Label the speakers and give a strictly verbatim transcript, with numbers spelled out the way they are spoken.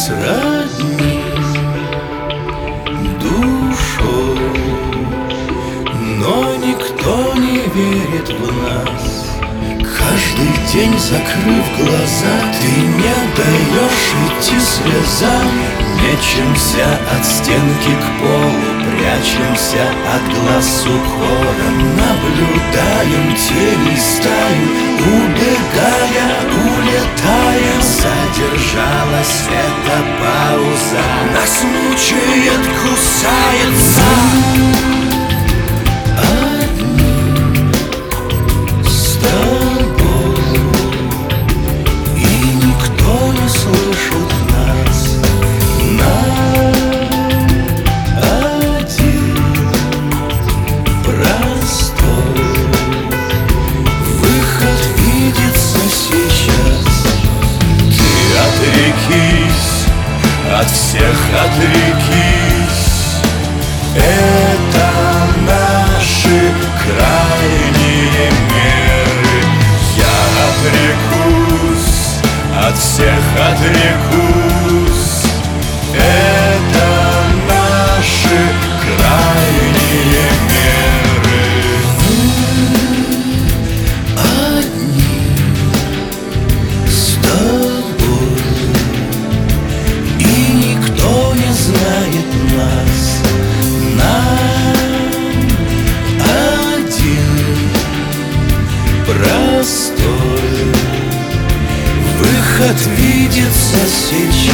Speaker 1: сродни душой, но никто не верит в нас. Каждый день, закрыв глаза, ты не даешь идти слезам. Мечемся от стенки к полу, прячемся от глаз укором, наблюдаем тени стаю, убегая, улетая. Задержалась эта пауза, нас мучает, кусается. От всех отрекись, это наши крайние меры. Я отрекусь, от всех отрекусь, это наши крайние меры. Мы одни с тобой, знает нас, нам один простой выход видится сейчас.